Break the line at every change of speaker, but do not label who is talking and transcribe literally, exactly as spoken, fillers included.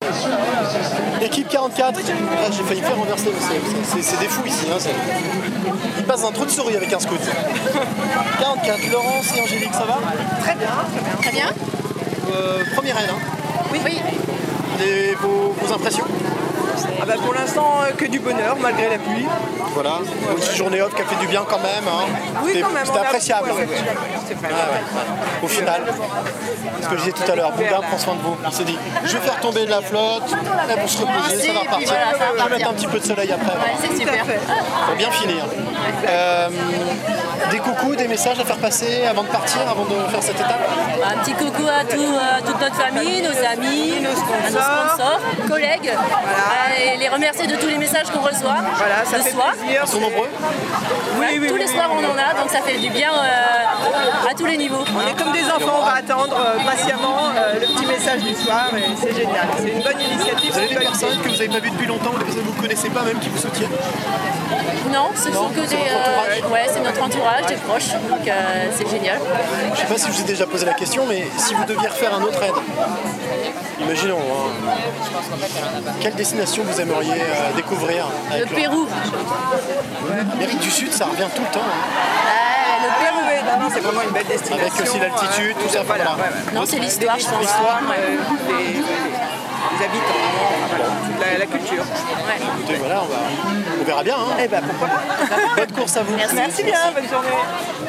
Équipe quarante-quatre. Ah, j'ai failli faire renverser, mais c'est, c'est, c'est des fous ici. Hein, c'est... Ils passent un trou de souris avec un scout. quarante-quatre, Laurence et Angélique, ça va?
Très bien, très bien.
Très bien.
Euh, première aide, hein.
Oui. oui.
Les, vos, vos impressions?
Ah bah pour l'instant, euh, que du bonheur, malgré la pluie.
Voilà, une petite journée off qui a fait du bien quand même. Hein.
Oui,
c'était,
quand même.
C'était
on a-
appréciable.
ouais, ouais, ouais. C'est vrai.
Ouais, ouais. Au final, ce que je disais tout à l'heure, Bouddha prend soin de vous. Il s'est dit, je vais faire tomber de la flotte, elles vont se reposer, ça va
et puis
repartir.
voilà, ça va
Je vais
repartir.
mettre un petit peu de soleil après.
Ouais, c'est
Tout à
super.
fait.
Faut bien finir. Euh, des coucous, des messages à faire passer avant de partir, avant de faire cette étape?
Un petit coucou à, tout, à toute notre famille, nos amis,
Nos sponsors.
à nos sponsors, collègues,
Voilà.
et les remercier de tous les messages qu'on reçoit
Voilà, ça
le
fait
soir.
plaisir.
Ils sont nombreux?
Oui, oui,
Tous
oui,
les
oui,
soirs
oui.
on en a, donc ça fait du bien euh, à tous les niveaux.
On est comme des enfants, on va attendre euh, patiemment euh, le petit message du soir et c'est génial. C'est une bonne initiative.
Vous avez
c'est
des
une bonne
personnes
idée.
que vous n'avez pas vues depuis longtemps, des personnes que vous ne connaissez pas même qui vous soutiennent?
Non, ce
Non,
sont que
c'est
des.
votre entourage.
ouais, c'est notre entourage, des proches, donc euh, c'est génial.
Je ne sais pas si je vous ai déjà posé la question, mais si vous deviez refaire un autre aide, imaginons, hein, quelle destination vous aimeriez euh, découvrir
Le
avec
Pérou.
L'Amérique du Sud, ça revient tout le temps. hein.
Ouais, le Pérou.
Oui, non, non, c'est vraiment une belle destination.
Avec aussi l'altitude,
euh,
tout ça,
Voilà,
voilà.
ouais, ouais.
Non, c'est l'histoire, je pense.
L'histoire,
Ouais.
euh, les, les habitants, voilà, toute la, la culture.
Ouais.
Écoutez, voilà, on, va- on verra bien. Hein.
Eh ben pourquoi pas.
Bonne course à vous.
Merci.
Merci bien, bonne journée.